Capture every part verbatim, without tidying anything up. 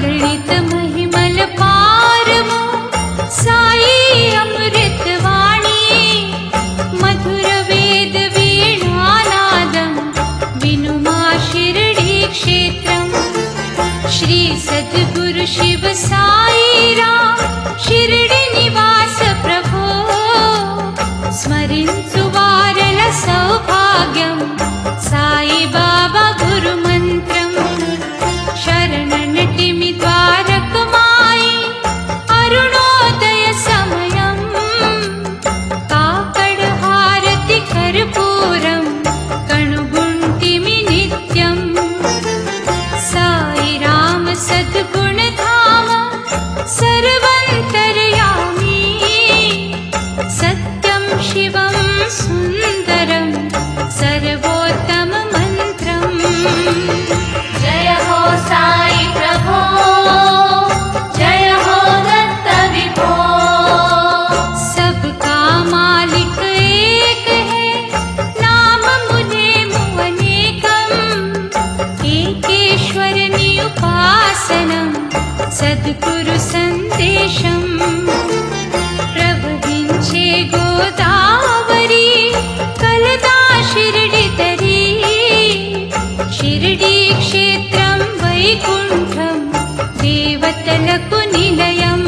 अगणित महिमल पारमो साई अमृत वाणी मधुर वेद वीणानादं विनुमा शिरडी क्षेत्रम् श्री सद्गुरु शिव साई राम शिरडी निवास प्रभो स्मरिंचु वारल सौभाग्यं साई बाबा गुरु मंत्रं शरणनटिमि द्वारकमाई अरुणोदय समयं काकड हारति कर्पूरं कणुगुंटिमि नित्यं साई राम सद्गुण धाम सर्वन्तर्यामी सत्यं शिवं सुन्दरं सर्वोत्तम मंत्रम् जय हो साई प्रभो जय हो दत्त विभो सबका मालिक एक है नाम मुने मुअनेकम् एकेश्वरनि उपासनं सद्गुरु संदेशम् प्रवहिंचे गोदावरी कलदा शिरडी तरी शिरडी क्षेत्रं वैकुण्ठं देवतलकु निलयम्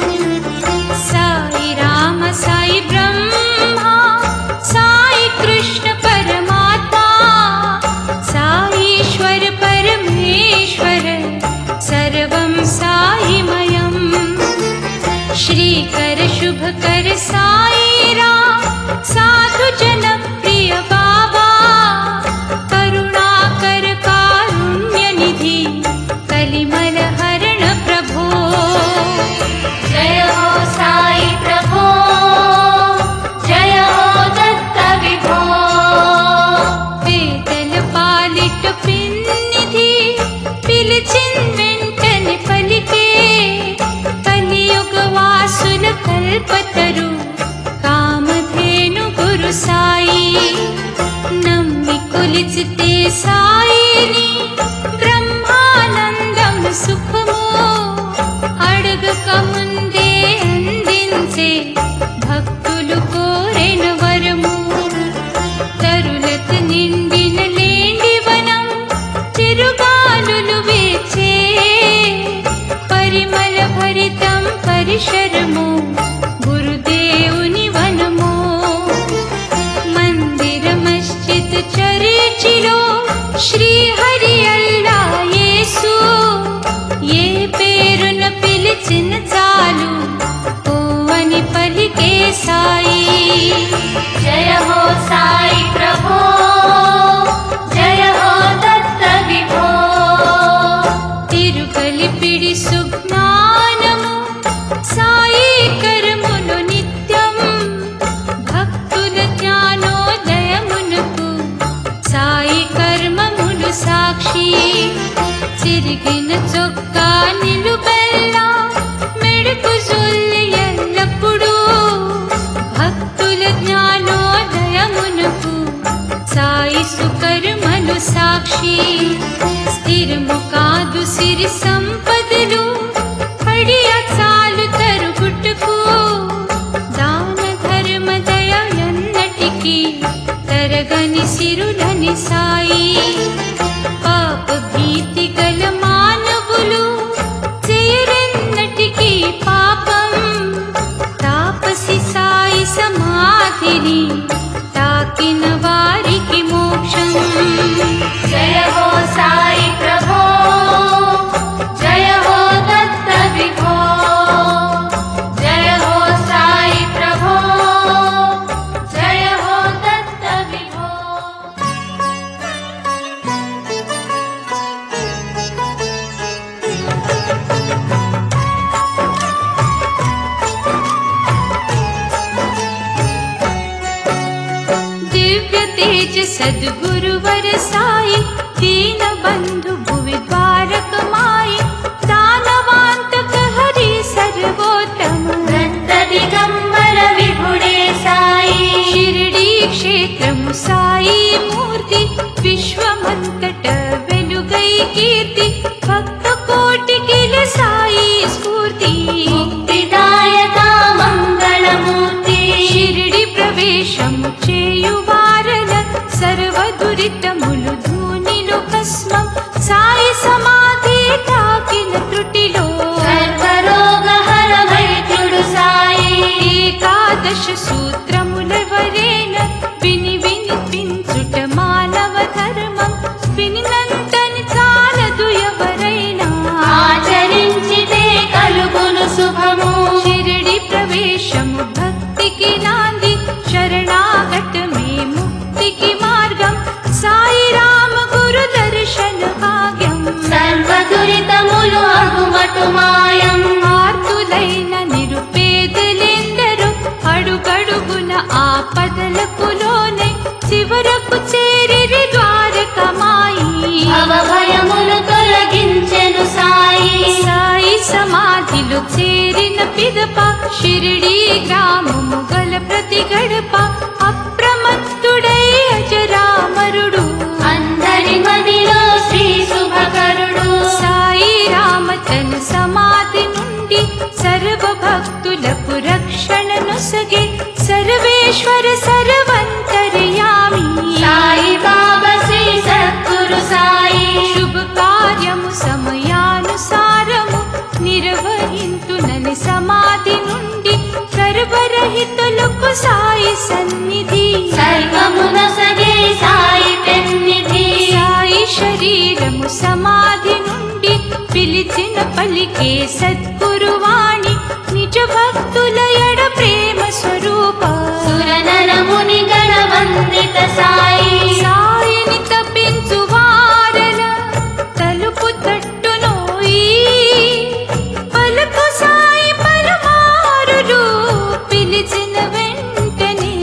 साई राम साई ब्रह्मा साई कृष्ण परमात्मा साईश्वर परमेश्वर सर्वं साईमयम् श्रीकर शुभकर साई राम साधु जन प्रिय बाबा करुणाकर कारुण्य निधि कलिमल हरण प्रभो जय हो साई प्रभो जय हो दत्त विभो वेदल पालिट पिन्निधि पिलिचिन वेंटने पलिके कलियुग वासुल कल्पतरु कामधेनु गुरु साई नम्मि कुलिचिते साईनी ब्रह्मानंदं सुखमो अडगक मुंदे अंदिंचे भक्तुलु कोरेन वरमु तरुलत निंडिन लेंडिवनं तिरुगालुलु वेचे परिमल भरितं परिशरमो गुरुदेवुनि वनमो मंदिर मस्जिद चर्चिलो श्री हरि अल्ला येसु ये पेरुन पिलिचिन चालु ओवनि पलिके साई जय हो साई प्रभो जय हो दत्त विभो तिरुकलि पिडि सुज्ञानमु साई कर्मुलु नित्यं भक्तुल ज्ञानोदयमुनकु साई कर्ममुलु साक्षी चिरिगिन चొక్కా నిలుబెల్లా మెడుపు జొల్లి ఎల్లప్పుడు భక్తుల జ్ఞానోదయమునకు సాయి సుకర్మలు సాక్షి స్థిరము కాదు సిరి సంపదలు పడియ చాలు తరుగుటకు దాన ధర్మ దయ ఎన్నటికి తరగని సిరులని సాయి పాప భీతి గల మానవులు చేయరెన్నటికి పాపం తాపసి సాయి సమాధిని తాకిన వారికి మోక్షం జయ హో సాయి ప్రభో జయ హో దత్త విభో జయ హో సాయి ప్రభో జయ హో దత్త విభో दिव्य तेज सद्गुरुवर साई दीन बंधु भुवि द्वारक माई दानवांतक हरि सर्वोत्तम दत्त दिगंबर विभुडे साई शिरडी क्षेत्रमु साई मूर्ति विश्वमंतट वेलुगै कीर्ति भक्त कोटिकिल దురితములు ధూనిలో భస్మం సాయి సమాధి తాకిన త్రుటిలో సర్వరోగహర వైద్యుడు సాయి ఏకాదశ సూత్రములెవరైన విని వినిపించుట మానవ ధర్మం వినినంతని చాలదు ఎవరైనా ఆచరించితే కలుగును శుభము షిరిడి ప్రవేశము భక్తికి నాంది శరణాగతమే ముక్తికి మార్గం సాయి రామ గురు దర్శన భాగ్యం సర్వదురితములు అగుమటు మాయం ఆర్తులైన నిరుపేదలెందరూ అడుగడుగున ఆపదలకు లోనై చివరకు చేరిరి ద్వారకమాయి భవభయములు తొలగించెను సాయి సాయి సమాధిలో చేరిన పిదప షిరిడి గ్రామము గల ప్రతి గడప అప్రమత్తుడై అజరామరుడు అందరి మదిలో శ్రీ శుభకరుడు సాయి రామ తన సమాధి నుండి సర్వ భక్తులకు రక్షణ నొసగే సర్వేశ్వర సర్వంతర్యామి సాయి బాబా శ్రీ సద్గురు సాయి శుభ కార్యము సమయానుసారము నిర్వహింతునని సమాధి నుండి సర్వరహితులకు సాయి సన్నిధి సర్వమున సగే సాయి పెన్నిధి సాయి శరీరము సమాధి నుండి పిలిచిన పలికే సద్గురువాణి నిజ భక్తుల ఎడ ప్రేమ స్వరూప సురనరముని గణవందిత సాయి సాయిని తప్పించు వారల తలుపు తట్టునోయి పలుకు సాయి పలుమారులు పిలిచిన వెంటనే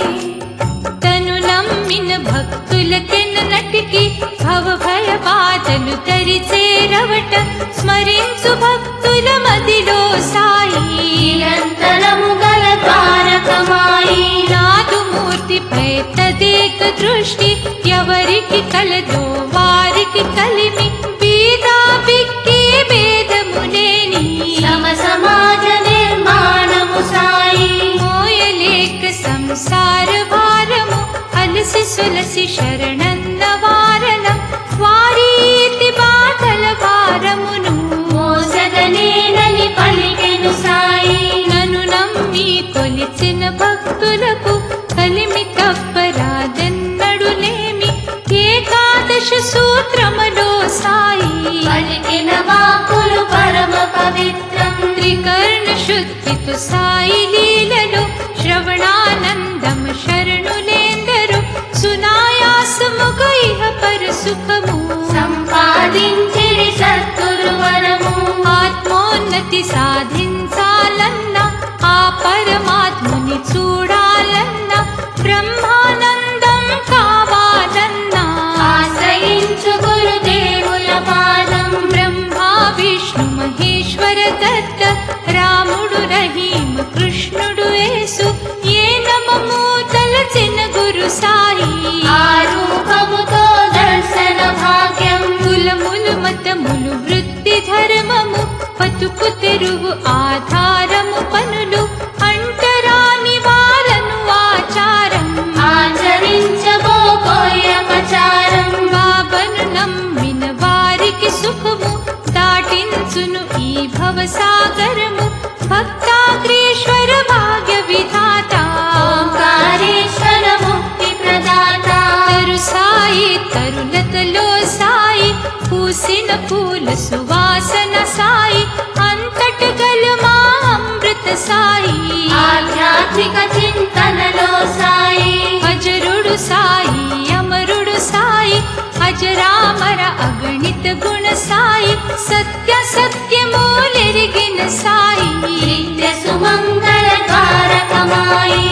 తను నమ్మిన భక్తులకెన్నటికి భవ భయ బాధలు తరిచేరవట స్మరించు భక్తుల మదిలో సాయి నిరంతరము గల ద్వారకమాయి నాదుమూర్తిపై తదేక దృష్టి ఎవరికి కలదో వారికి కలిమి బీదా బిక్కి భేదములేని సమ సమాజ నిర్మాణము సాయి మోయలేక సంసార భారము అలసి సులసి శరణన్న వారణ వారీతి బాధల భారమును మోసగనేనని పలికెను సాయి నన్ను నమ్మి కొలిచిన భక్తులకు కలిమి తప్పరాదెన్నడులేమి ఏకాదశ సూత్రములో సాయి పలికిన వాక్కులు పరమ పవిత్రం త్రికర్ణ శుద్ధితో సాయి లీలలో శ్రవణానందం శరణులేందరు సునాయాసముగ ఇహ పర సుఖము సంపాదించిరి సద్గురు వరము ఆత్మోన్నతి సాధించాలన్న ఆ పరమాత్ముని చూడాలన్న బ్రహ్మానందం కావాలన్నా ఆశ్రయించు గురుదేవుల పాదం బ్రహ్మా విష్ణు మహేశ్వర దత్త రాముడు రహీం కృష్ణుడు యేసు ఏ నమము తలచిన గురు సాయి ఆ రూపముతో దర్శన భాగ్యం కులములు మతములు వృత్తి ధర్మము బతుకు తెరువు ఆధారము పనులు అంటరాని వారను ఆచారం ఆచరించబోకోయపచారం బాబను నమ్మిన వారికి సుఖము దాటించును ఈ భవసాగరము భక్తాగ్రేశ్వర భాగ్య విధాత ఓంకారేశ్వర ముక్తి ప్రదాత తరు సాయి తరులతలో సాయి పూసిన పూల సువాసన సాయి అంతట గల మా అమృత సాయి ఆధ్యాత్మిక చింతనలో సాయి అజరుడు సాయి అమరుడు సాయి అజరామర అగణిత గుణ సాయి సత్య సత్యమూలెరిగిన సాయి నిత్య సుమంగళ ద్వారకమాయి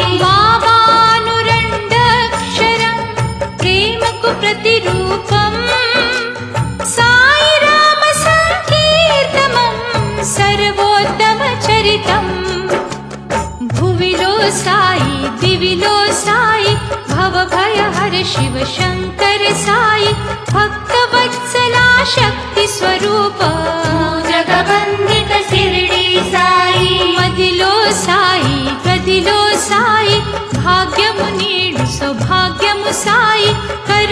బాబానురండక్షరం ప్రేమకు ప్రతిరూపం సాయి రామ సంకీర్తనం సర్వోత్తమ చరితం భువిలో సాయి దివిలో సాయి భవ భయ హర శివ శంకర సాయి భక్త వత్సలా శక్తి స్వరూప జగవందిత శిరిడి సాయి మదిలో సాయి గదిలో సాయి భాగ్యము నీడు సౌభాగ్యము సాయి కర్మ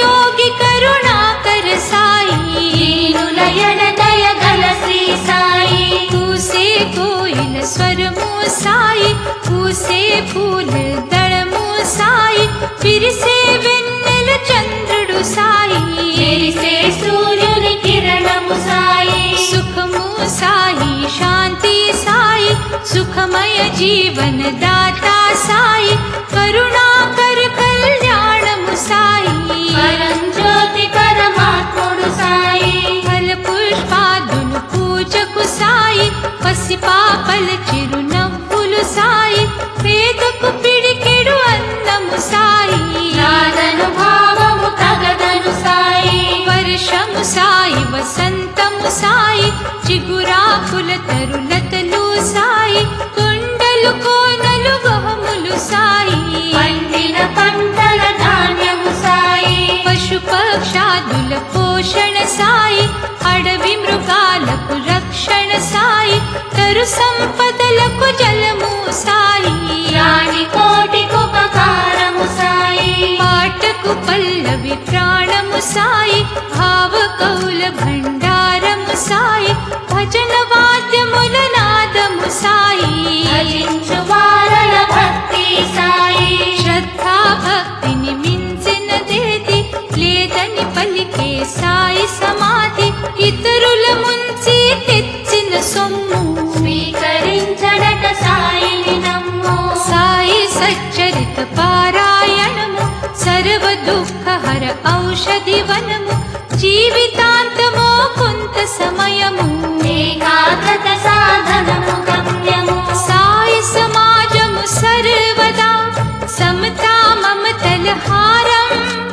योगी करुणाकर साई दीनुलयन दयगल श्री साई कूसे कोयल स्वरमु साई कूसे फूल दळमु साई विरिसे వెన్నెల చంద్రుడు సాయి విరిసే సూర్యుని కిరణము సాయి సుఖము సాయి శాంతి సాయి సుఖమయ జీవన దాతా సాయి కరుణాకర కళ్యాణము సాయి పరంజ్యోతి పరమాత్ముడు సాయి ఫల పుష్పాదులు పూజకు సాయి పసి పాపల చిరునవ్వులు సాయి పేదకు పిడికెడు అన్నము సాయి నాదను భావము తగదను సాయి వర్షము సాయి వసంతము సాయి చిగురాకుల తరులతలు సాయి కొండలు కోనలు గహములు సాయి పండిన పంటల ధాన్యము సాయి పశు పక్షాదుల పోషణ సాయి అడవి మృగాలకు రక్షణ సాయి తరు సంపదలకు జలము సాయి రాణి కోటికి ఉపకారము సాయి పాటకు పల్లవి ప్రాణము సాయి భావ కౌల భండారము సాయి భజన వాద్యముల నాదము సాయి భజించు వారల భక్తి సాయి శ్రద్ధా భక్తిని మించినదేది లేదని పలికే సాయి సమాధి ఇతరుల ముంచి తెచ్చిన సొమ్ము స్వీకరించడట సాయిని నమ్ము సాయి సచ్చరిత పారాయణము సర్వ దుఃఖహర ఔషధి వనము జీవితాంతమో కొంత సమయము ఏకాగ్రత సాధనము గమ్యము సాయి సమాజము సర్వదా సమతా మమతల హారం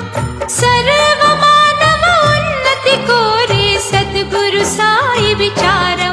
సర్వ మానవ ఉన్నతి కోరే సద్గురు సాయి విచారం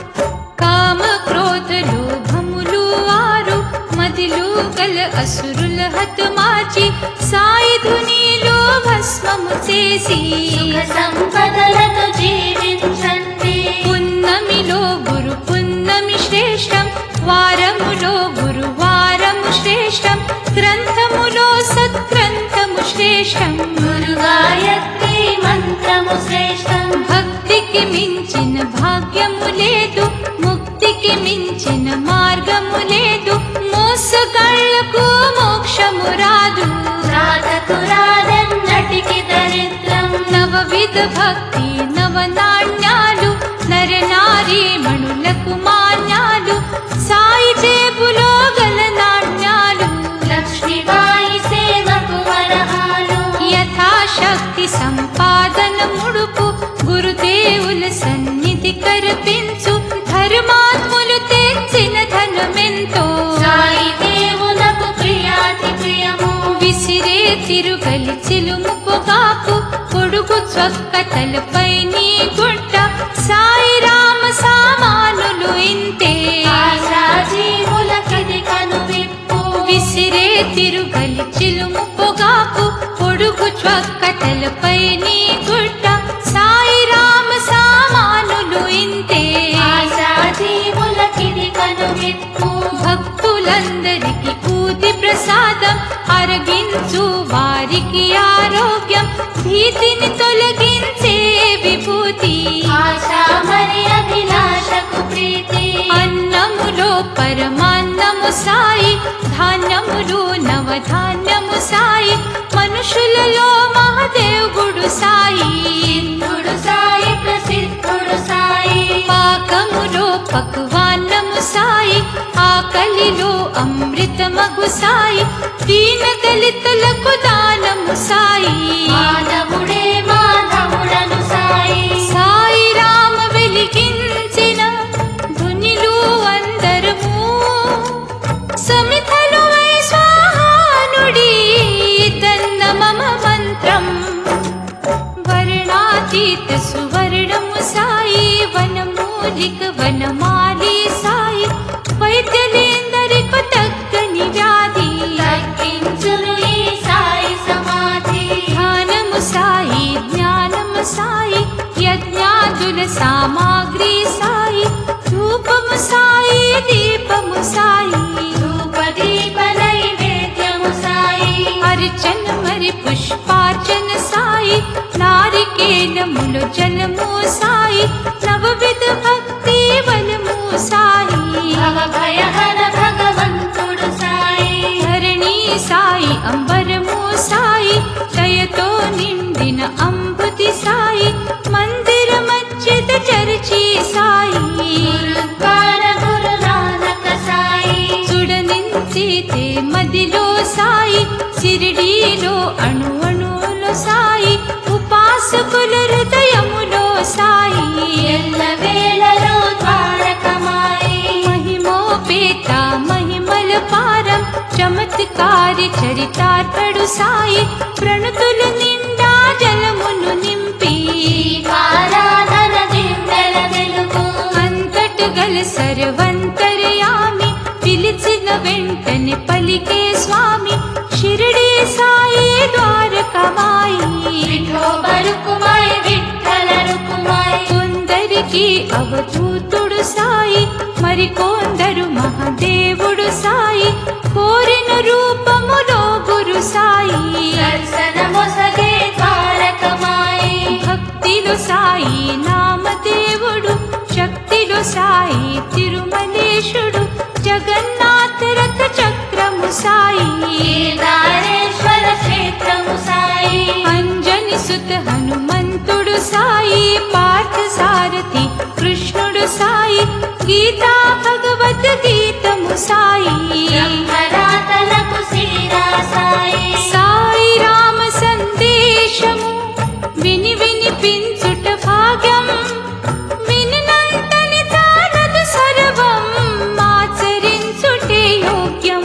కామ క్రోధ లోభములు ఆరు మదిలో గల అసురుల హతమార్చి సాయి ధునిలో భస్మము చేసి సుఖ సంపదలతో జీవించండి పున్నమిలో గురు పున్నమి శ్రేష్టం వారములో గురువారము శ్రేష్టం గ్రంథములో సత్గ్రంథము శ్రేష్టం గురు గాయత్రి మంత్రము శ్రేష్టం భక్తికి మించిన భాగ్యము లేదు ముక్తికి మించిన మార్గము లేదు మోసగాళ్లకు మోక్షము రాదు రాతకు రాదన్నటికి దరిద్రం నవవిధ భక్తి నవనాణ్యాలు నరనారీ మణులకు మాన్యాలు సాయి జేబులో గల నాణ్యాలు లక్ష్మీబాయి సేవకు వరహాలు యథాశక్తి సంపాదన ముడుపు గురుదేవుల సన్నిధి కరిపించు ధర్మాత్ములు తెచ్చిన ధనమెంతో సాయి దేవులకు ప్రియాతి ప్రియము విసిరే తిరుగలి చిలుము పొగాకు పొడుగు చొక్క తలపై నీ గుట్ట సాయి రామ సామానులు ఇంతే ఆశా జీవులకిది కనువిప్పు విసిరే తిరుగలి చిలుము పొగాకు పొడుగు చొక్క తలపై నీ గుట్ట సాయి రామ సామానులు ఇంతే ఆశా జీవులకిది కనువిప్పు భక్తులందరికి ఊది ప్రసాదం అరగించు వారికి ఆరోగ్యం భీతిని తొలగించే విభూతి ఆశా మరి అభిలాషకు ప్రీతి అన్నములో పరమాన్నము సాయి ధాన్యములు నవధాన్యము సాయి మనుషులలో మహాదేవుడు సాయి సిద్ధుడు సాయి ప్రసిద్ధుడు సాయి పాకములో పక్వాన్నము సాయి ఆకలిలో అమృతమగు సాయి దీన దళితులకు దానము సాయి మాధవుడే మాధవుడను సాయి సాయి రామ వెలిగించిన ధునిలు అందరము సమితలు వై స్వాహానుడి తన్న మమ మంత్రం వర్ణాతీత సువర్ణము సాయి వనమూలిక వనమాలి సాయి వైద్యులేందరికీ తగ్గని వ్యాధి తగ్గించును ఈ సాయి సమాధి ధ్యానము సాయి జ్ఞానము సాయి యజ్ఞాదుల సామాగ్రి సాయి ధూపము సాయి దీపము సాయి ధూపదీప నైవేద్యము సాయి అర్చన మరి పుష్పార్చన సాయి సాయి నారికేలములు జలము సాయి నవవిధ భక్తి బలము సాయి భవభయహర భగవంతుడు సాయి ధరణి సాయి అంబరము సాయి దయతో నిండిన అంబుతి సాయి మందిర మజ్జిద చరిచి సాయి గురుద్వార గురు నానక సాయి చూడనించితే మదిలో సాయి సిరిడీలో అణు అణువులో సాయి ఉపాసకుల హృదయములో సాయి ఎల్ల వేళలో ద్వారకమాయి మహిమోపేత మహిమల పారం చమత్కారి చరితార్పడు సాయి ప్రణుతుల నిండా జలమును నింపి దీపారాధన దివ్వెల వెలుగు అంతట గల సర్వంతర్యామి పిలిచిన వెంటనే పలికే స్వామి షిరిడి సాయి ద్వారకమాయి విఠోబరుకుమాయి విఠ్ఠల రుకుమాయి కొందరికి అవధూతుడు సాయి మరికొందరు మహాదేవుడు సాయి కోరిన రూపములో గురు సాయి దర్శనమొసగే ద్వారకమాయి భక్తిలో సాయి నామదేవుడు శక్తిలో సాయి తిరుమలేశుడు జగన్నాథ రథ చక్రము సాయి కేదారేశ్వర క్షేత్రము సాయి అంజని సుత హనుమంతుడు సాయి పార్థ సారథి కృష్ణుడు సాయి గీతా భగవద్ గీతము సాయి బ్రహ్మరాతలకు శ్రీరా సాయి సాయి రామ సందేశము విని వినిపించుట భాగ్యం వినినంతని తానదు సర్వం ఆచరించుటే యోగ్యం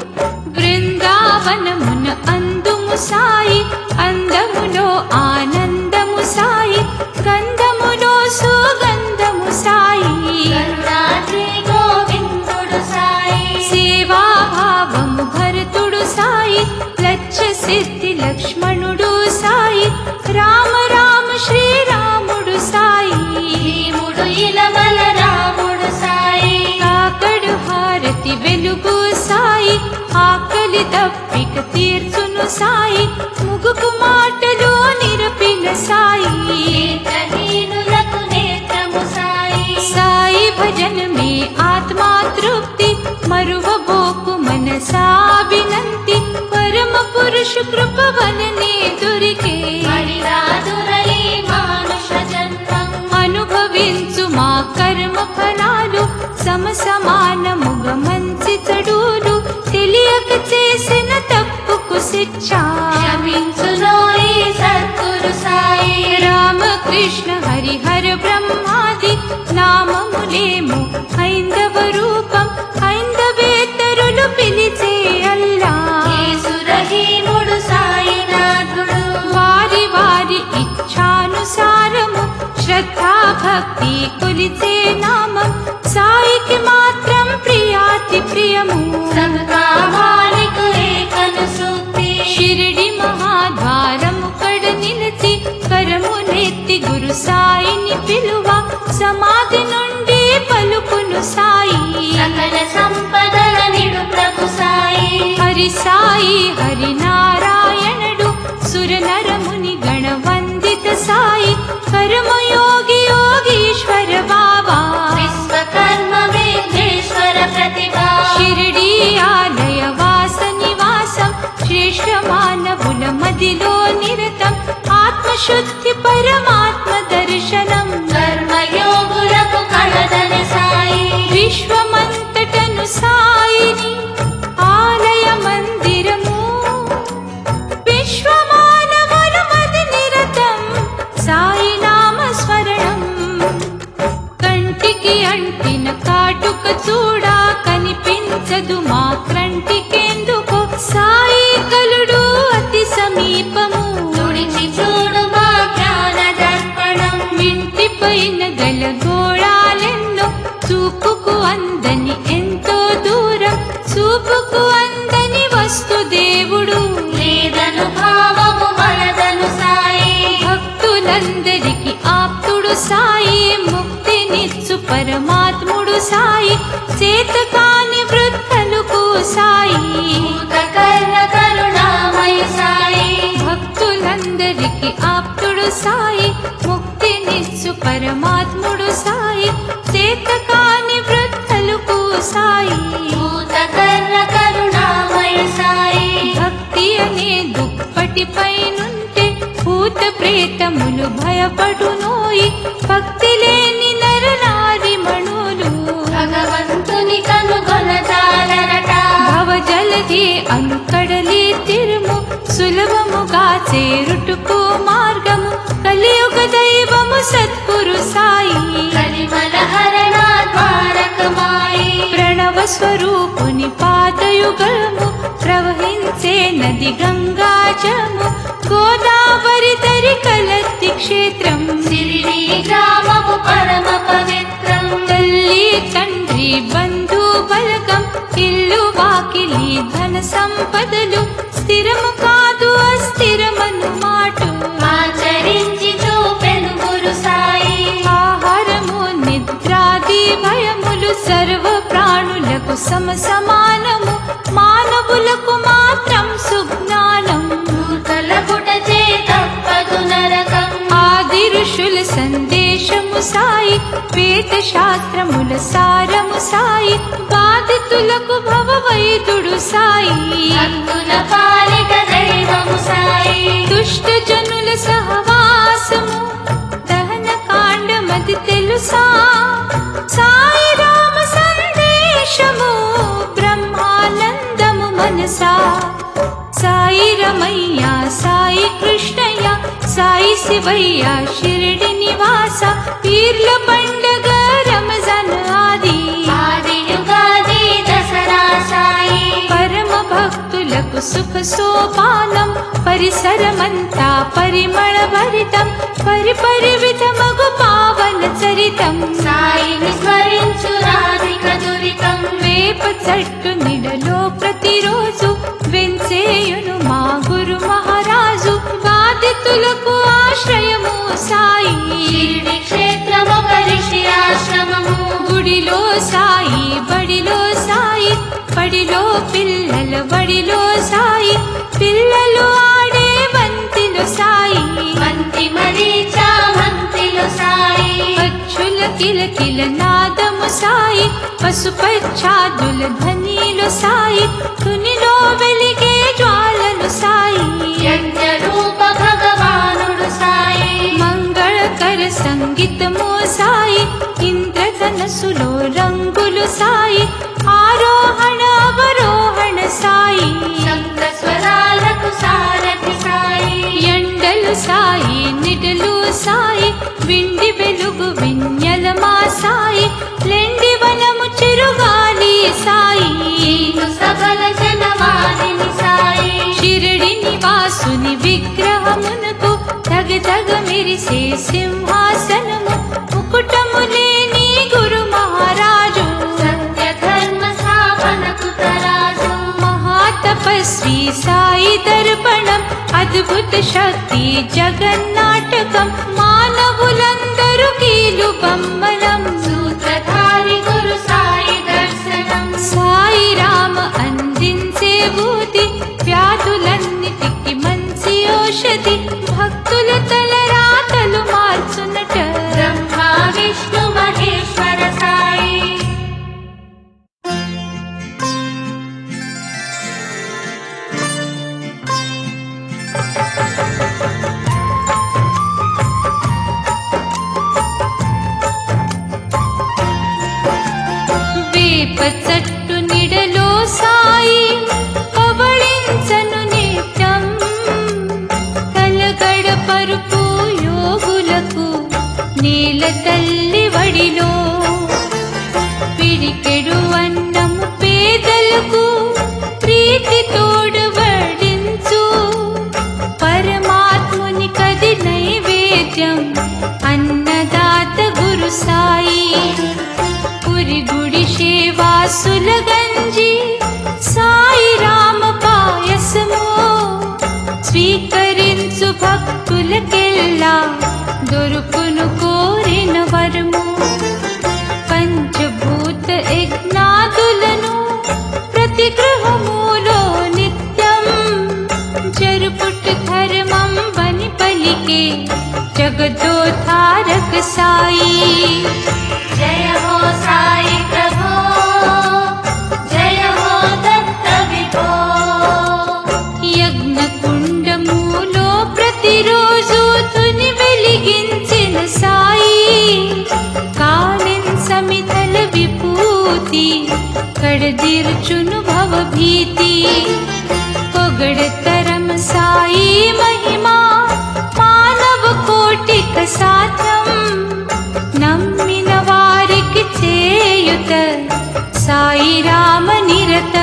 బృందావనమున అందుము సాయి అందములో ఆనందము సాయి గంధములో సుగంధము సాయి కరుణాద్రి గోవిందుడు సాయి సేవాభావము భరతుడు సాయి లచ్చ సిద్ధి లక్ష్మణుడు సాయి రామ రామ శ్రీరాముడు సాయి భీముడు ఇలవల రాముడు సాయి కాకడు హారతి వెలుగు సాయి ఆకలి దప్పిక తీర్చును సాయి ముగుకు మాటలు నిరపిన సాయి నేత్రహీనులకు నేత్రము సాయి సాయి భజన మే ఆత్మా తృప్తి మరువబోకు మనసాభినంతి పరమ పురుష కృప వలనే దొరికే మరిరాదురై మానుష జన్మం అనుభవించు మా కర్మ ఫలాలు సమ సమానముగ మంచి చెడులు తెలియక చేసిన తప్పుకు శిక్ష క్షమించునోయి సద్గురు సాయి రామకృష్ణ హరిహర బ్రహ్మాది నామములేము హైందవ రూపం హైందవేతరులు పిలిచే అల్లా యేసురహీముడు సాయినాథుడు వారి వారి ఇచ్ఛానుసారము శ్రద్ధా భక్తి కొలిచే నామం సాయికి మాత్రం ప్రియాతి ప్రియము సబ్కా మాలిక్ ఏకను సూక్తి షిరిడి మహాద్వారము కడ నిలిచి కరమునెత్తి గురు సాయిని పిలువ సమాధి నుండి పలుకును సాయి సకల సంపదల నిడు ప్రభు సాయి హరి సాయి హరి నారాయణుడు సురనరముని గణ వందిత సాయి కర్మయోగి యోగీశ్వర బాబా విశ్వకర్మ విఘ్నేశ్వర ప్రతిభా షిరిడి ఆలయ వాస నివాసం శ్రేష్ఠ మానవుల మదిలో నిరతం ఆత్మశుద్ధి పరమాత్మ దర్శనం కర్మయోగులకు కళదని సాయి విశ్వమంతటను సాయిని ఆలయ మందిరము విశ్వమానవుల మది నిరతం సాయి నామ స్మరణం కంటికి అంటిన కాటుక చూడా కనిపించదు మా క్రంటికెందుకో సాయి కలుడు అతి సమీపము తుడిచి చూడు మా జ్ఞాన దర్పణం వింటిపైన గల గోళాలెన్నో చూపుకు అందని ఎంతో దూరం చూపుకు అందని వస్తు దేవుడు లేదను భావము మనదను సాయి భక్తులందరికి ఆప్తుడు సాయి ముక్తినిచ్చు పరమాత్ముడు సాయి చేతకాని వృద్ధలకు సాయి భూత కర్ణ కరుణామయ సాయి భక్తులందరికి ఆప్తుడు సాయి, ముక్తినిచ్చు పరమాత్ముడు సాయి, చేతకాని వృద్ధలకు సాయి, భూతకర్ణ కరుణామయ సాయి, భక్తి అనే దుప్పటిపై నుంటే భూత ప్రేతములు భయపడునోయి, భక్తి లేని నరనారి మణులు భగవంతుని కనుగొనజాలరట. భవజలధి అనుకడలి తిరుము, సులభముగా చేరుటకు మార్గము, కలియుగ దైవము సద్గురు సాయి, కరిమల హరణ ద్వారకమాయి, ప్రణవ స్వరూపుని పాదయుగము, ప్రవహించే నది గంగాజము, గోదావరి దరి కలత్తి క్షేత్రం, సిరిడి గ్రామము పరమ పవిత్రం. తల్లి తండ్రి బంధు బలగం, ఇల్లు వాకిలి ధన సంపదలు, స్థిరము కాదు అస్థిరమను మాటు, ఆచరించి చూపెను గురు సాయి, ఆహారము నిద్రాది భయములు సర్వ ప్రాణులకు సమ సమానము, మానవులకు మాత్రం సుజ్ఞానం, మూర్ఖుల పుట చేతప్పదు నరకం. ఆది ఋషుల సందేశము సాయి, వేద శాస్త్రముల సారము సాయి, బాధితులకు భవ వైద్యుడు సాయి, భక్తుల పాలిట దైవము సాయి, దుష్ట జనుల సహవాసము దహన కాండమది తెలుసా, సాయి రామ సందేశము బ్రహ్మానందము మనసా, సాయి రమయ్య సాయి కృష్ణయ్య సాయి శివయ్య షిరిడి నివాస, పీర్ల పండగ రంజాన్ ఆది, ఆది యుగాది దసరా సాయి, పరమ భక్తులకు సుఖ సోపానం, పరిసరమంతా పరిమళ భరితం, పరిపరి విధమగు పావన చరితం, సాయిని స్మరించు రాధిక దురితం. వేప చెట్టు నిడలో ప్రతిరోజు వెంచేయును మా గురు మహారాజు, బాధితులకు ఆశ్రయము సాయి, షిరిడి క్షేత్రమొక ఋషి ఆశ్రమము, గుడిలో సాయి బడిలో సాయి, బడిలో పిల్లల బడిలో సాయి, పిల్లలు ఆడే బంతిలో సాయి, బంతి మరీచా మంతిలో సాయి, పక్షుల కిలకిల నాదము సాయి, పశుపచ్ఛాదుల ధ్వనిలో సాయి, తునిలో వెలిగే జ్వాలలు సాయి, యజ్ఞ రూప భగవానుడు సాయి, మంగళకర సంగీతము సాయి, ఇంద్రధనస్సులో రంగులు సాయి, ఆరోహణ అవరోహణ సాయి, సప్త స్వరాలకు సారథి సాయి, ఎండలు సాయి నిడలు సాయి, విండి వెలుగు విన్యలమా సాయి, లెండి వనము చిరుగాలి సాయి, నీకు సకల జనవాదిని సాయి, షిరిడి నివాసుని విగ్రహమునకు తగ తగ మెరిసే సింహాసనము, ముకుటము లేని గురు మహారాజు, సత్య ధర్మ స్థాపనకు తరాజు, మహాతపస్వి సాయి దర్పణం, అద్భుత శక్తి జగన్నాటకం, మానవులందరూ కీలు బొమ్మలం, సూత్రధారి గురు సాయి దర్శనం, సాయి రామ అందించే బూది, వ్యాధులన్నిటికి మంచి ఔషధి, భక్తుల తలరాతలు మార్చునట, బ్రహ్మ విష్ణు మహేశ్వర సాయి, వేప చెట్టు నిడలో సాయి, పవళించను నిత్యం, తలగడ పరుపు యోగులకు, నేల తల్లి వడిలో, పిడికెడు అన్నము పేదలకు, ప్రీతి తోడు వడించు, పరమాత్ముని కది నైవేద్యం, అన్నదాత గురు సాయి, పురి గుడి సేవాసుల గంజి, సాయి రామ పాయసము, స్వీకరించు భక్తులకెల్లా దొరుకును కోరిన వరము, పంచభూత యజ్ఞాదులను ప్రతి గృహములో నిత్యం, జరుపుట ధర్మం బని పలికే साई। जय हो साई प्रभो, जय हो दत्त विभो। यज्ञ कुंडमुलो प्रतिरोजु तुनि वेलिगिंचिन साई। कालिन समितल विभूति कड़दीर्चुनु भव भीति। పొగడతరం సాయి మహిమా మానవ కోటిక సాధ్యం। నమ్మిన వారికి చేయుత సాయి రామ నిరత।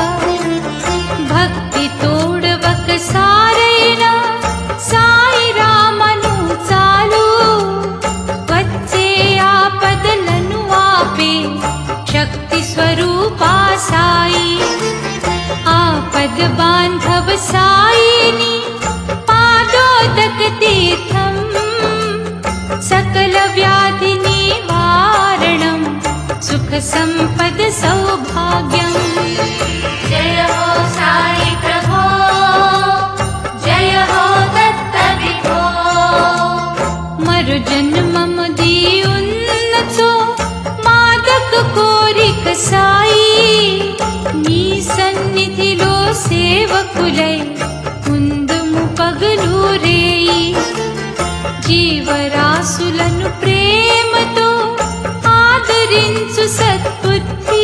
భక్తి తోడవక సారైన సాయి రామను చాలు। వచ్చే ఆపదలను ఆపే శక్తి స్వరూపా సాయి। आपद बांधव साईनी पादोदक तीर्थम। सकल व्याधि निवारणम सुख संपद सौभाग्यम। जय हो साई प्रभो, जय हो दत्त विभो। मरु जन्मम दीउन्नचो मादक कोरिक साई। నీ సన్నిధిలో సేవకులై ముందుము పగలు రేయి। జీవరాశులను ప్రేమతో ఆదరించు సద్బుద్ధి।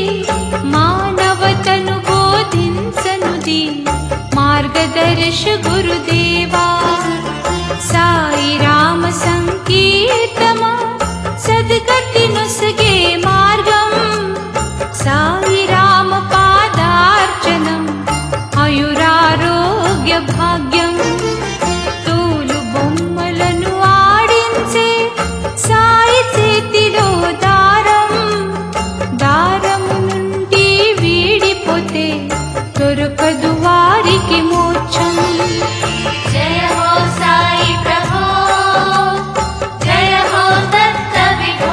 మానవతను బోధించనుది మార్గదర్శ గురుదేవా। సాయి రామ సంకీర్తమ సద్గతి నొసగే మార్గం। సాయి రామ పాదార్చనం ఆయురారోగ్య భాగ్యం। తోలు బొమ్మలను ఆడించే సాయి చేతిలో దారం। దారము నుండి వీడిపోతే దొరకదు వారికి మోక్షం। जय हो साई प्रभो, जय हो दत्त विभो।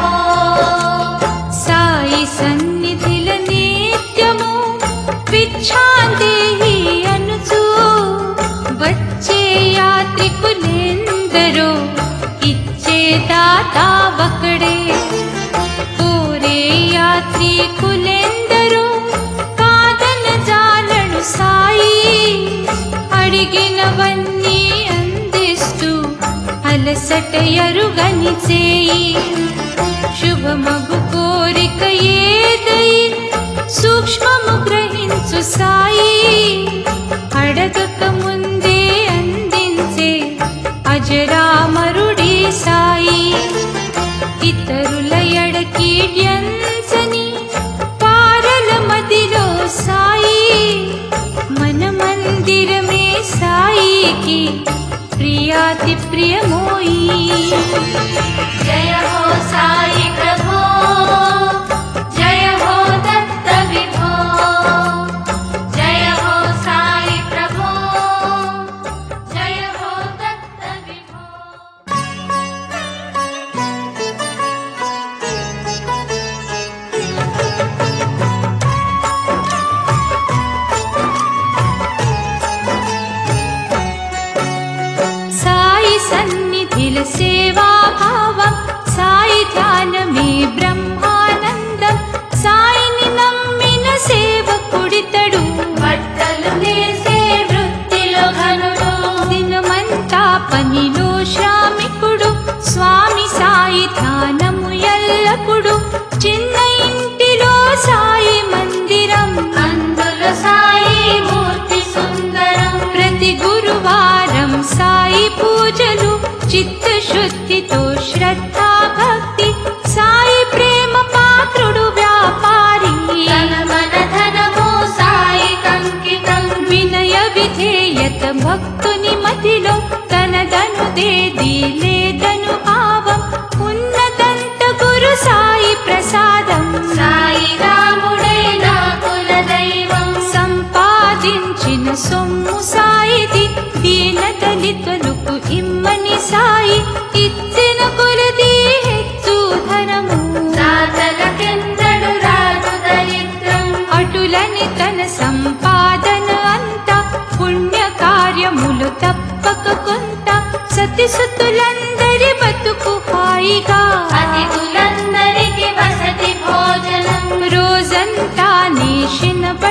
సాయి సన్నిధిల నిత్యము విచ్ఛాందేహి అనుచు వచ్చే యాత్రికులెందరో ఇచ్చే దాతా ఒకడే। కోరే యాత్రికులెందరో కాదన జాలడు సాయి। అడిగినవన్నీ అందిస్తూ అలసట ఎరుగని చేయి। శుభమగు కోరిక ఏదై సూక్ష్మము గ్రహించు సాయి। అడగక ముందే అందించే అజరామరుడి సాయి। ఇతరుల ఎడకీడ్యంచని పారల మదిలో సాయి। మన మందిరమే సాయికి ప్రియాతి ప్రియమోయి। जय हो साई प्रभो, जय हो दत्त विभो। जय हो साई प्रभो, जय हो दत्त विभो। సాయి సన్నిధిల సేవా భావం సాయి ధ్యానమే బ్రహ్మానందం। సాయిని నమ్మిన సేవకుడితడు బట్టలు నేసే వృత్తిలో ఘనుడు। దినమంతా పనిలో శ్రామికుడు స్వామి సాయి ధ్యానము ఎల్లప్పుడు। చిన్న ఇంటిలో సాయి మందిరం అందులో సాయి మూర్తి సుందరం। ప్రతి గురువారం సాయి పూజలు చిత్తశుద్ధితో శ్రద్ధా భక్తి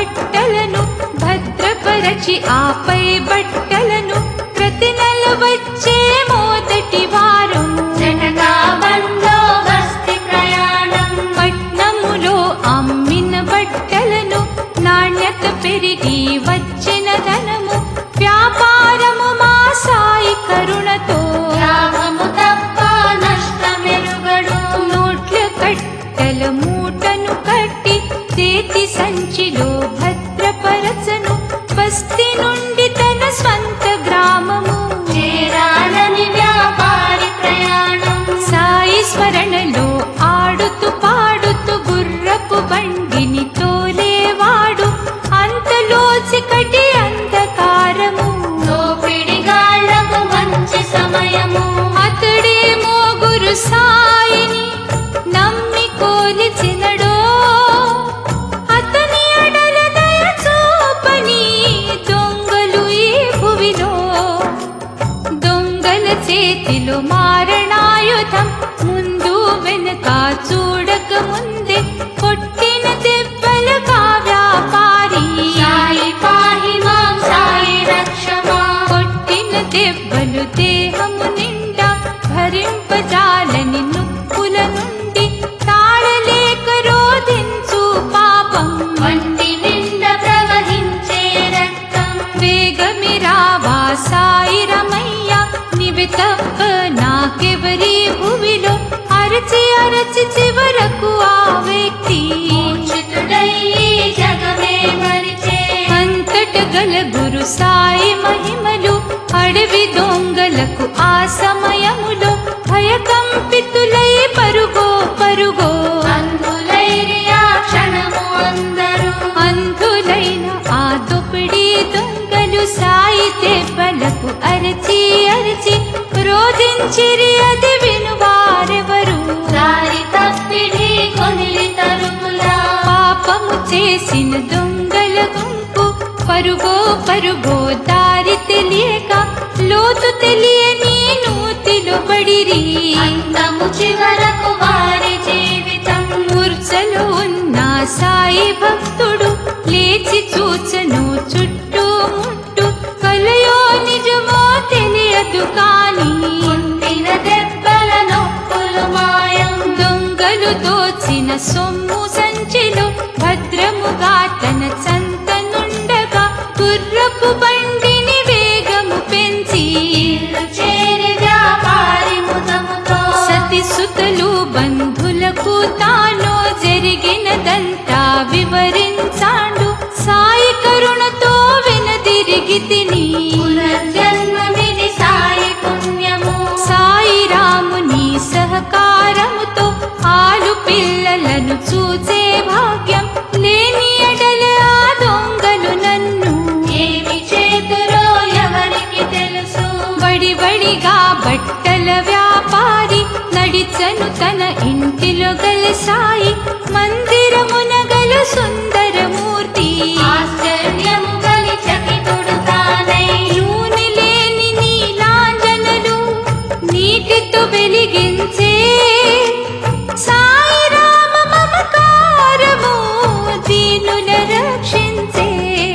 బట్టలను భద్రపరచి ఆపై బట్టలను ప్రతి నెల వచ్చే మొదటి వారం జటకా బందోబస్తి ప్రయాణం పట్నములో అమ్మిన బట్టలను నాణ్యత పెరిగి వచ్చిన ధనము వ్యాపారము మా సాయి కరుణతో లాభము తప్ప నష్టమెరుగడు నోట్ల కట్టల మూటను కట్టి చేతి సంచిలో భద్రపరచను బస్తీ నుండి తన స్వంత గ్రామము చేరాలని వ్యాపారి ప్రయాణం సాయి స్మరణలో ఆడుతూ పాడుతూ గుర్రపు బండిని తోలేవాడు అంతలో చికటి అంధకారము దోపిడిగాళ్లకు మంచి సమయము అతడేమో గురు సాయిని నమ్మి కోలిచినడో అతని అడల దయ చూపని దొంగలు ఈ భువిలో దొంగల చేతిలో మారణాయుధం ముందు వెనక చూడక ముందే కొట్టిన దెబ్బల వ్యాపారి సాయి పాహి మాం సాయి రక్షమా కొట్టిన దెబ్బలు దేహము నిండా భరింపజాలని నొప్పుల నుండి తాళలేక రోధించు పాపం వంటి నిండా ప్రవహించే రక్తం వేగమిరావా సాయి రమయ్య నివి తప్ప నాకెవరి భూమిలో అరచి అరచి చివరకు ఆ వ్యక్తి మూర్ఛితుడై ఈ జగమే మరిచే అంతట గల గురు సాయి మహిమలు అడవి దొంగలకు ఆ సమయములో భయకంపితులై పరుగో పరుగో అందులైరి ఆ క్షణము అందరూ అంధులైన ఆ దొపిడి దొంగలు సాయి దెబ్బలకు అరచి అరచి రోధించిరి అది వినువారెవరు దారి తప్పిడి కొనిలి తరుములా పాపము చేసిన దొంగల గుంపు పరుగో పరుగో దారి తెలియక లోతు తెలియని నూతిలో పడిరి అంతము చివరకు వారి జీవితం మూర్ఛలో ఉన్న సాయి భక్తుడు లేచి చూచను చుట్టూ ముట్టు కలయో నిజమో తెలియదు కాని పుట్టిన దెబ్బల నొప్పులు మాయం దొంగలు దోచిన సొమ్ము సంచిలో భద్రముగా తన సంత నుండగా గుర్రపు బండిని వేగము పెంచి ఇల్లు చేరి వ్యాపారి ముదముతో సతి సుతలు బంధులకు తాను జరిగినదంతా వివరించాడు సాయి కరుణతో వినదిరిగి తిని పునర్జన్మమిది సాయి పుణ్యము సాయి రాముని సహకారముతో ఆలు పిల్లలను చూసే భాగ్యం లేని ఎడల ఆ దొంగలు నన్ను ఏమి చేతురో ఎవరికి తెలుసు బడి బడిగా బట్టల వ్యాపారి నడిచను తన ఇంటిలో గల సాయి మందిరమున గల సుందరమూర్తి ఆశ్చర్యము గలి చకితుడు తానై నూనె లేని నీలాంజనలు నీటితో వెలిగించే సాయి రామ మమకారము దీనుల రక్షించే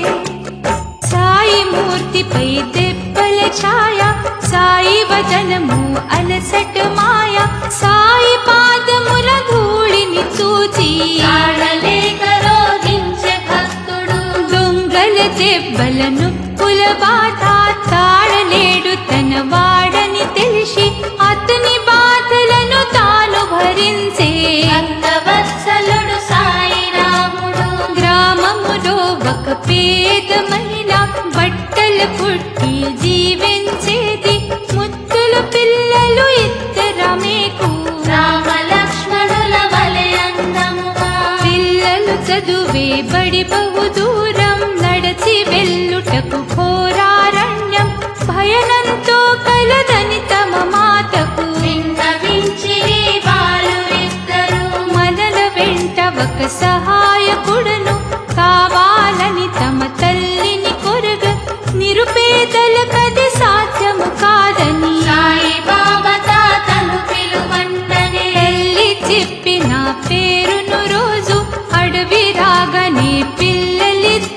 సాయి మూర్తిపై దెబ్బల ఛాయ సాయి వదనము అలసట మాయ సాయి పాదముల ధూళిని చూచి ఆడలేక రోధించే భక్తుడు దొంగల దెబ్బలను పుల బాధ తాళలేడు తన వాడని తెలిసి అతని బాధలను తాను భరించే భక్తవత్సలుడు సాయి రాముడు గ్రామములో ఒక పేద మహిళ బట్టలు పుట్టి జీవించేది ముద్దుల పిల్లలు ఇద్దరమేకు రామ లక్ష్మణుల వలె అందముగా పిల్లలు చదువే బడి బహు దూరం నడచి వెళ్ళుటకు ఘోరారణ్యం భయనంతో కలదని తమ మాతకు విన్నవించిరి వాళ్ళు ఇద్దరు మనల వెంట ఒక సహాయకుడును కావాలని తమ తల్లిని కొరగ నిరుపేదల కది సాధ్యము కాదని సాయి బాబా తాతను పిలువండనే తల్లి చెప్పిన పేరును రోజు అడవి రాగానే పిల్లలిద్దరు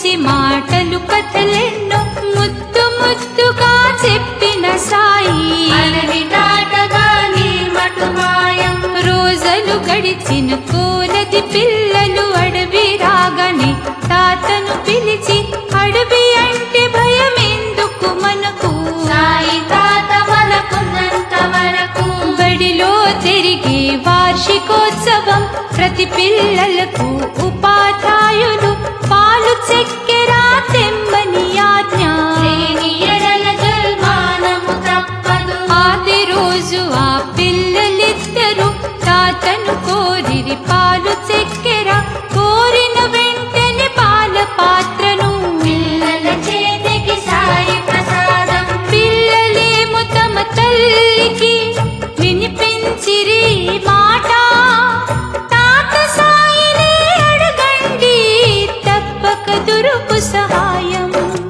మంచి మాటలు కథలెన్నో ముద్దు ముద్దుగా చెప్పిన సాయి అడవి దాటగా నీ మటు మాయం రోజులు గడిచిన కోలది పిల్లలు అడవి రాగానే తాతను పిలిచి అడవి అంటే భయం ఎందుకు మనకు సాయి తాత మనకున్నంత వరకు బడిలో తిరిగే వార్షికోత్సవం ప్రతి పిల్లలకు ఉపాధ్యాయులు పాలు చక్కెర తెమ్మని ఆజ్ఞ లేని ఎడల జల్మానము తప్పదు ఆది రోజు ఆ పిల్లలిద్దరు తాతను కోరిరి పాలు చక్కెర కోరిన వెంటనే పాల పాత్రను పిల్లల చేతికి సాయి ప్రసాదం పిల్లలేమో తమ తల్లికి వినిపించిరి మాట తాత సాయిని అడగండి తప్పక దొరుకు సహాయం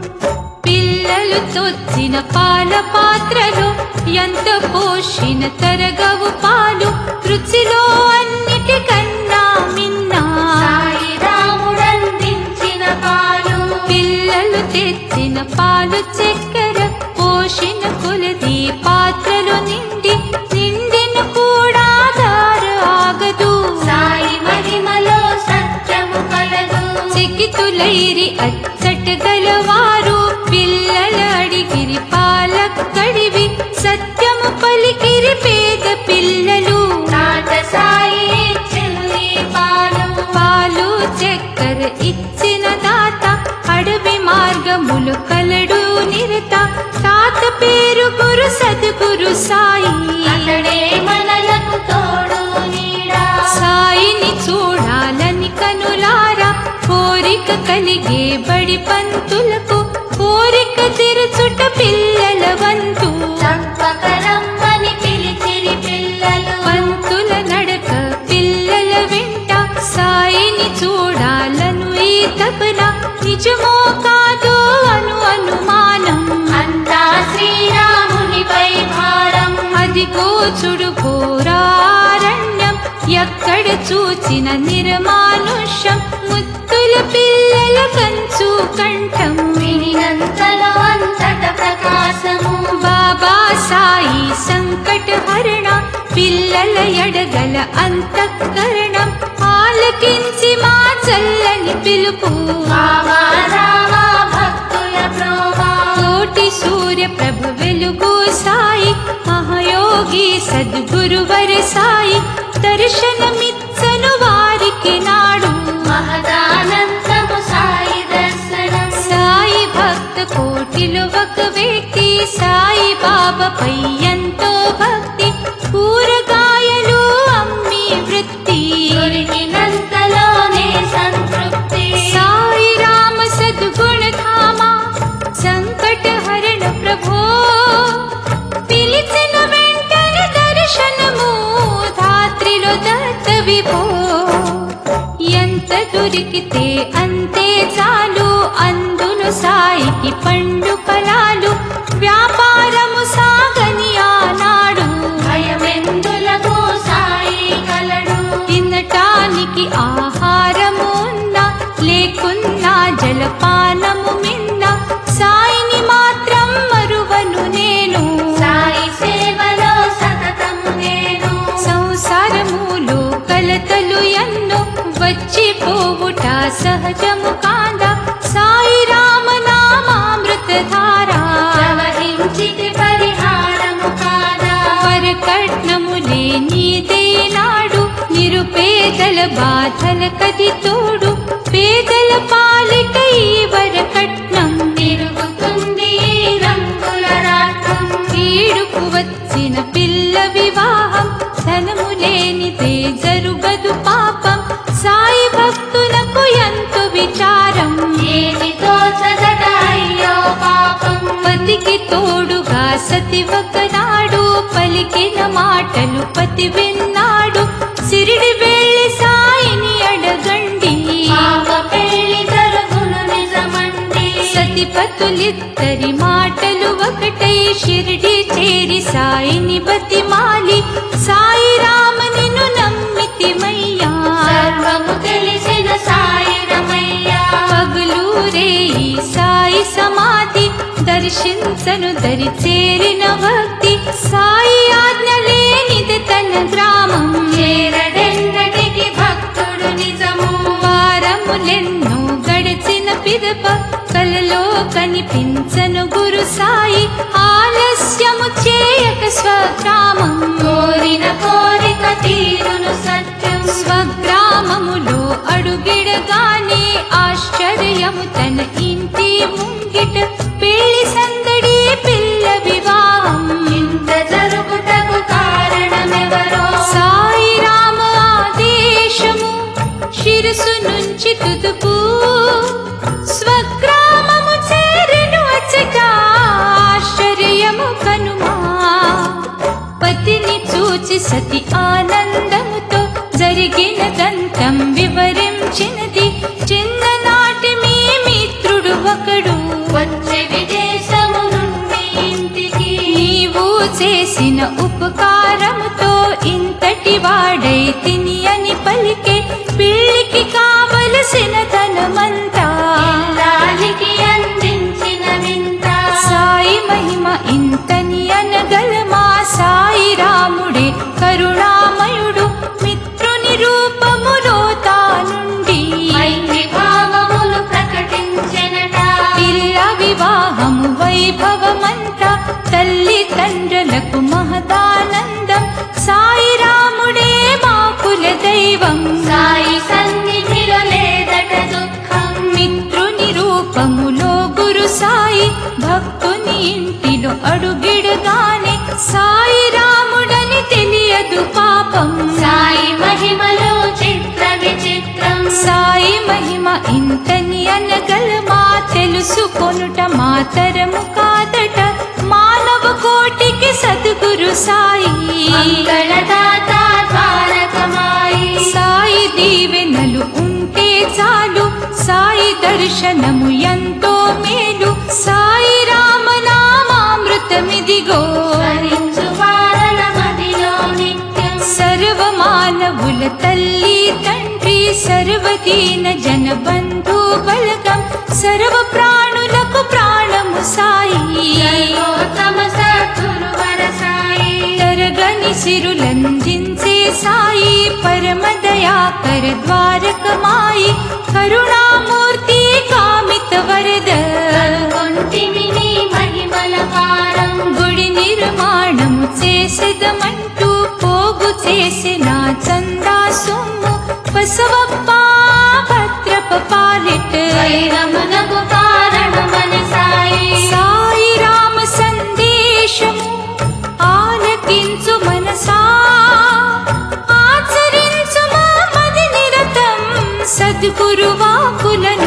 పిల్లలు తొచ్చిన పాల పాత్రలో ఎంత పోషిన తరగవు పాలు రుచిలో అన్నిటికన్నా మిన్నా సాయి రాముడందించిన పాలు పిల్లలు తెచ్చిన పాలు చక్కెర పోషిన కొలది పాత్రలో నిండి నిండిన కూడా దార ఆగదు సాయి మహిమలో సత్యము కలదు చికితులైరి అచ్చట గలవారు పిల్లల అడిగిరి పాల కడివి సత్యము పలికిరి పేద పిల్లలు తాత సాయి ఇచ్చింది పాలు పాలు చక్కెర ఇచ్చిన తాత అడవి మార్గములు కలడు నిరత తాత పేరు గురు సద్గురు సాయి అతడే మనలకు తోడు నీడా సాయిని చూడాలని కనులారా కోరిక కలిగే బడి పంతులకు కోరిక తెరుచుట పిల్లల వంతు తప్పకరమ్మని పిలిచిరి పిల్లలు పంతుల నడక పిల్లల వెంట సాయిని చూడాలను ఈ తపన నిజమో కాదో అను అనుమానం అంతా శ్రీరామునిపై భారం అదిగో చుడు ఘోరారణ్యం ఎక్కడ చూచిన నిర్మానుష్యం ముత్తుల పిల్లల కంచు కంఠం వినినంతలో అంతట ప్రకాశము బాబా సాయి సంకట హరణ పిల్లల ఎడగల అంతఃకరణం ఆలకించి మా చల్లని పిలుపు బాబా రావా భక్తుల ప్రోభా కోటి సూర్య ప్రభ వెలుగు సాయి మహయోగి సద్గురువర సాయి దర్శనమిచ్చను వారికి నాడు మహదానందము సాయి దర్శనం సాయి భక్త కోటిలో ఒక వ్యక్తి సాయి బాబాపై ఎంతో భక్తి కూరగాయలు అమ్మి వృత్తి దొరికినంతలోనే సంతృప్తి సాయి రామ సద్గుణధామ సంకట హరణ ప్రభో పిలిచిన వెంటనే దర్శనము ధాత్రిలో దత్త విభో ఎంత దొరికితే అంతే చాలు అందును సాయికి పండు ఫలాలు వ్యాపారము సాగని ఆనాడు భయమెందులకు సాయి కలడు తినటానికి ఆహారము ఉన్నా లేకున్నా జలపానము మిన్న సాయిని మాత్రం మరువను నేను సాయి సేవలో సతతము నేను సంసారములో కలతలు ఎన్నో వచ్చిపోవుట సహజము కాదా సాయి రామ నామామృత ధారా ప్రవహించితి పరిహారము కాదా వరకట్నములే నీదే నాడు నిరుపేదల బాధల కది తోడు పేదల పాలిట ఈ వరకట్నం తిరుగుతుంది ఈ రంగుల రాట్నం ఈడుకు వచ్చిన పిల్ల వివాహం ధనము లేనిదే జరుగదు పాపం సాయి భక్తులకు ఎంతో విచారం ఏమి తోచదట అయ్యో పాపం పతికి తోడుగా సతి ఒకనాడు పలికిన మాటలు పతి విన్నాడు సిరిడి వెళ్ళి సాయిని అడగండి పాప పెళ్లి జరుగును నిజమండి సతిపతులిద్దరి మాటలు ఒకటై షిరిడి చేరి సాయిని బతిమాలి సాయి రామ నిన్ను నమ్మితిమయ్యా సర్వము తెలిసిన సాయి రమయ్య పగులు ఊరే ఈ సాయి సమాధి దర్శించను దరి చేరిన భక్తి సాయి ఆజ్ఞ లేనిది తన గ్రామం చేరడెన్నటికి భక్తుడు నిజము వారములెన్నో గడిచిన పిదప కలలో కనిపించను గురు సాయి ఆలస్యము చేయక స్వగ్రామం కోరిన కోరిక తీరును సత్యం స్వగ్రామములో అడుగిడగానే ఆశ్చర్యము తన ఇంటి ముంగిట పెళ్లి సందడి పిల్ల వివాహం ఇంత జరుగుటకు కారణమెవరో సాయి రామ ఆదేశము శిరసు నుంచి తుదుపు స్వగ్రామము చేరెను అచ్చట ఆశ్చర్యము కనుమా పతిని చూచి సతి ఆనందముతో జరిగినదంతం వివరించినది చిన్ననాటి మీ మిత్రుడు ఒకడు వచ్చే విదేశము నుండి ఇంటికి నీవు చేసిన ఉపకారముతో ఇంతటి వాడై తిని అని పలికే పెళ్లికి కావలసిన ధనమంతా ఇల్లాలికి అందించిన వింత సాయి మహిమ ఇంతని అనగలమా సాయి రాముడే కరుణామయుడు మిత్రుని రూపములో తానుండి మైత్రి భావములు ప్రకటించెనట పిల్ల వివాహము వైభవమంతా తల్లి తండ్రులకు మహదానందం సాయి రాముడే మా కుల దైవం సాయి సన్నిధిలో లేదట దుఃఖం మిత్రుని రూపములో గురు సాయి భక్తుని ఇంటిలో అడుగిడగానే సాయి రాముడని తెలియదు పాపం సాయి మహిమలో చిత్ర విచిత్రం సాయి మహిమ ఇంతని అనగలమా తెలుసుకొనుట మాతరము కాదట మానవ కోటికి సద్గురు సాయి మంగళదాత ద్వారకమాయి సాయి దీవెనలు ఉంటే చాలు సాయి దర్శనము ఎంతో మేలు సాయి రామనామామృతమిదిగో స్మరించు వారల మదిలో నిత్యం సర్వ మానవుల తల్లి తండ్రి సర్వదీన జన బంధు బలగం సర్వ ప్రాణులకు ప్రాణము సాయి సర్వోత్తమ సద్గురువర సాయి తరగని సిరులందించే సాయి పరమ దయాకర ద్వారకమాయి కరుణామూర్తి కామిత వరద కొంటిమి నీ మహిమల పారం గుడి నిర్మాణము చేసేదమంటూ పోగు చేసిన చందా సొమ్ము బసవప్ప భద్రప పాలిట వైరమునకు కారణమని సాయి సాయి రామ సందేశము ఆలకించు మనసా ఆచరించు మా మది నిరతం సద్గురు వాకులను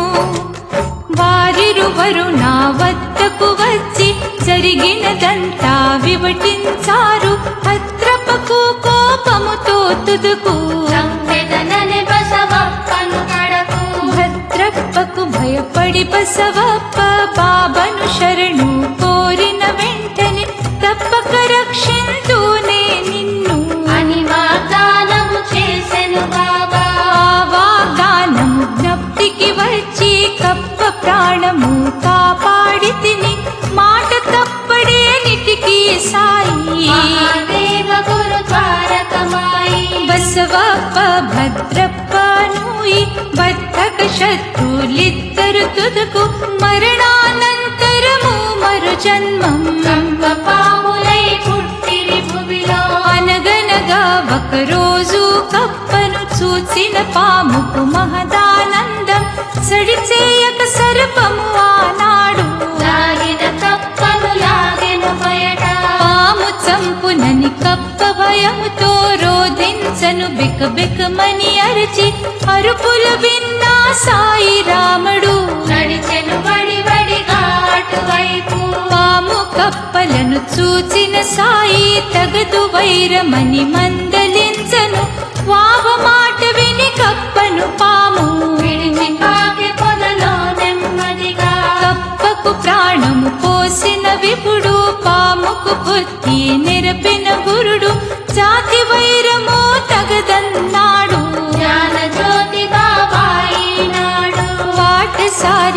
వారిరువరు నా వద్దకు వచ్చి జరిగినదంతా వివటించారు భద్రపకు కోపముతో తుదుకు చంపెదనని బసవప్పను కడకు భద్రప్పకు భయపడి బసవప్ప బాబను శరణు కోరిన వెంటనే తప్పక రక్షింతూనే నిన్ను అని వాగ్దానము చేసెను బాబా ఆ వాగ్దానము జ్ఞప్తికి వచ్చి కప్ప ప్రాణము కాపాడి తిని మాట తప్పడే నిటికి సాయి మహాదేవ గురు ద్వారకమాయి బసవప్ప భద్రప్ప నూయి బద్ధక శత్రులిద్దరు తుదకు మరణానంతరము మరు జన్మం కంప పాములై పుట్టిరి భువిలో అనగనగా ఒక రోజు కప్పను చూసిన పాముకు మహదానందం సడిచేయక సర్పము ఆనాడు లాగిన కప్పను లాగెను బయట పాము చంపునని కప్ప భయముతో రోధించను బిక బికమని అరిచి అరుపులు విన్నా సాయి రాముడు నడిచెను బడి బడిగా అటువైపు పాము కప్పలను చూచిన సాయి తగదు వైరమని మందలించను వావ మాట విని కప్పను పాము విడిచి పాకి పొదలో నెమ్మదిగా కప్పకు ప్రాణము పోసిన విపుడు పాముకు బుద్ధి నిరపిన గురుడు జాతి వైరము తగదన్నాడు జ్ఞాన జ్యోతి బాబాయి నాడు పాఠశాల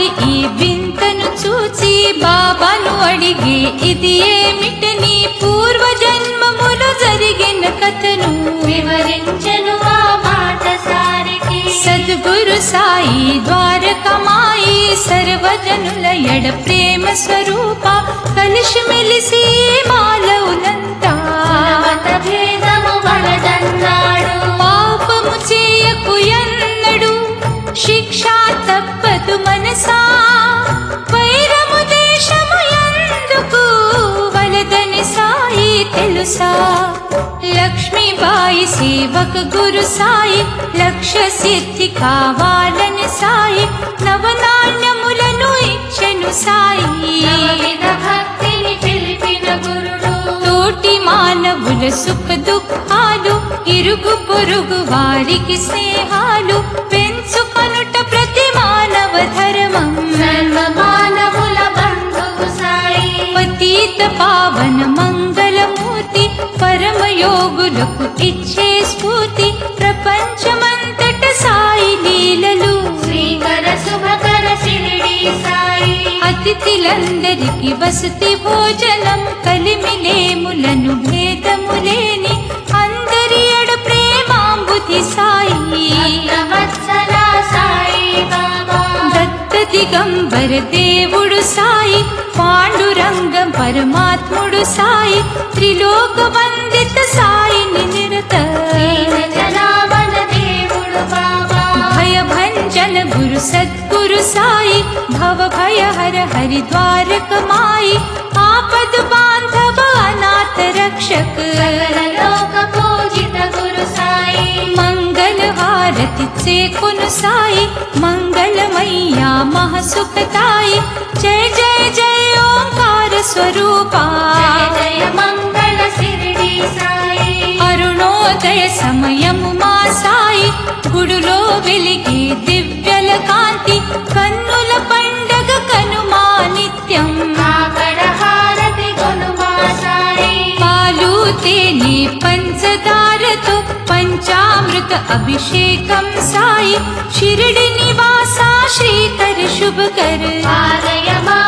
సాయి ఈ వింతను చూచి బాబాను అడిగే ఇది ఏమిటని పూర్వజన్మములు జరిగిన కథను వివరించెను ఆ బాటసారికి. సద్గురు సాయి ద్వారకమాయి సర్వజనుల ఎడ ప్రేమ స్వరూప కలిసి మెలిసి మాలవులంతా మత భేదము వలదన్నాడు. పాపము చేయకు ఎన్నడు శిక్ష తప్పదు మనసా వైరము దేశము ఎందుకు వలదని సాయి తెలుసా. లక్ష్మీబాయి సేవక గురు సాయి లక్ష్య సిద్ధి కావాలని సాయి నవనాణ్యములను ఇచ్చెను సాయి. నవవిధ భక్తిని తెలిపిన గురుడు తోటి మానవుల సుఖ దుఃఖాలు ఇరుగు పొరుగు వారికి స్నేహాలు పెంచుకొనుట ప్రతి మానవ ధర్మం. సర్వ మానవుల బంధువు సాయి. పతీత పావన మంగళమూర్తి పరమయోగులకు ఇచ్చే స్ఫూర్తి ప్రపంచమంతట సాయి లీలలు. శ్రీకర శుభకర శిరిడి సాయి. అతిథులందరికి వసతి భోజనం కలిమిలేములను భేదములేని అందరి ఎడ ప్రేమాంబుధి సాయి. భక్తవత్సల సాయి బాబా. దత్త దిగంబర దేవుడు సాయి పాండురంగం పరమాత్ముడు సాయి త్రిలోక వందిత సాయిని నిరత దీన జనాభన దేవుడు బాబా. భయభంజన గురు సద్గురు సాయి భవ భయ హర హరి ద్వారకమాయి ఆపద బాంధవ అనాథ రక్షక సకల లోక పూజిత గురు సాయి. మంగళ హారతి చేకొను సాయి మంగళమయ్యా మహసుఖతాయి జయ జయ జయ ఓంకార స్వరూపా. జయ జయ మంగళ శిరిడి సాయి. అరుణోదయ సమయము మా సాయి గుడులో వెలిగే దివ్యల కాంతి కన్నుల పండగ కనుమా నిత్యం. కాకడ హారతి గొనుమా సాయి. పాలు తేనె పంచదారతో పంచామృత అభిషేకం సాయి షిరిడి నివాస శ్రీకర శుభకర ఆలయమా